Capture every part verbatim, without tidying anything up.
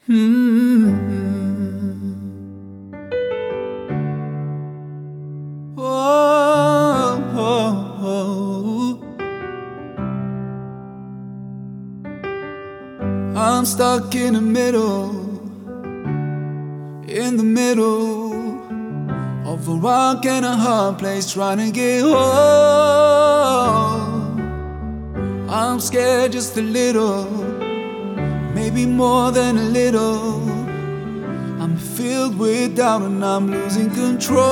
Mm-hmm. Oh, oh, oh. I'm stuck in the middle, in the middle of a rock and a hard place, trying to get home. I'm scared just a little, maybe more than a little. I'm filled with doubt and I'm losing control.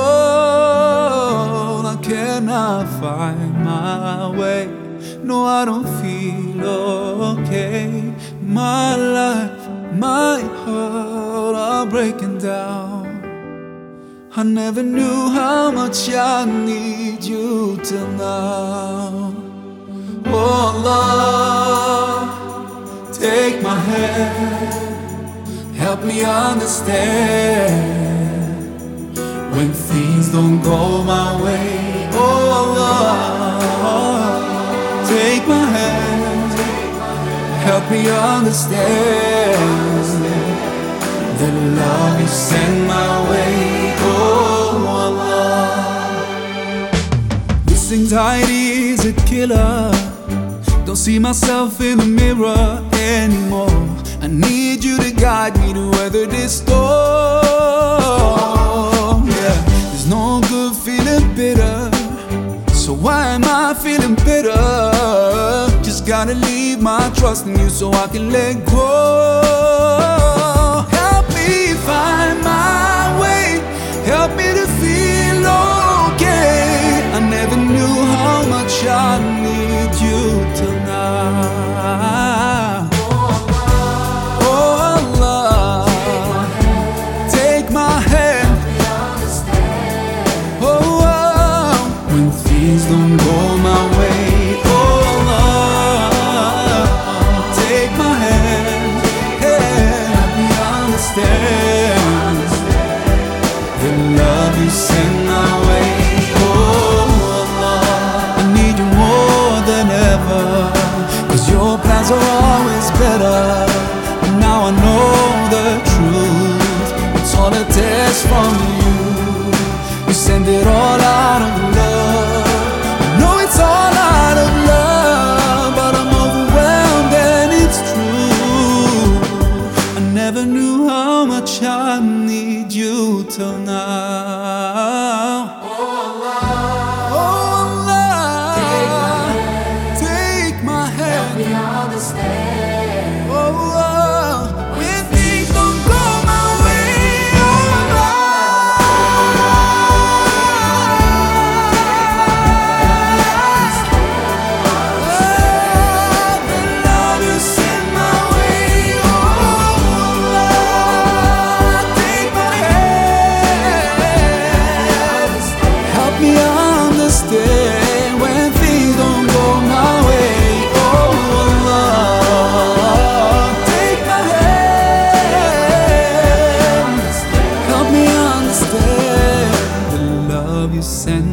I cannot find my way. No, I don't feel okay. My life, my heart are breaking down. I never knew how much I need you till now. Oh Lord, take my hand, help me understand when things don't go my way. Oh Lord, take my hand, help me understand the love you send my way. Oh Lord, this anxiety is a killer. Don't see myself in the mirror anymore. I need you to guide me to weather this storm. Yeah, there's no good feeling bitter, so why am I feeling bitter? Just gotta leave my trust in you so I can let go. Help me find my way, help me to feel okay. I never knew how much I need you till now. Things don't go my way. Oh Lord, take my hand, help me understand the love you send my way. Oh Lord, I need you more than ever, 'cause your plans are always better. And now I know the truth, it's all a test from you. You send it all out of love. It's all out of love, but I'm overwhelmed and it's true. I never knew how much I need you till now. Oh Lord, take my hand, help me understand. Oh Lord, when things don't go my way. Oh when things don't go my way. Oh Lord, take my hand, help me understand the love you send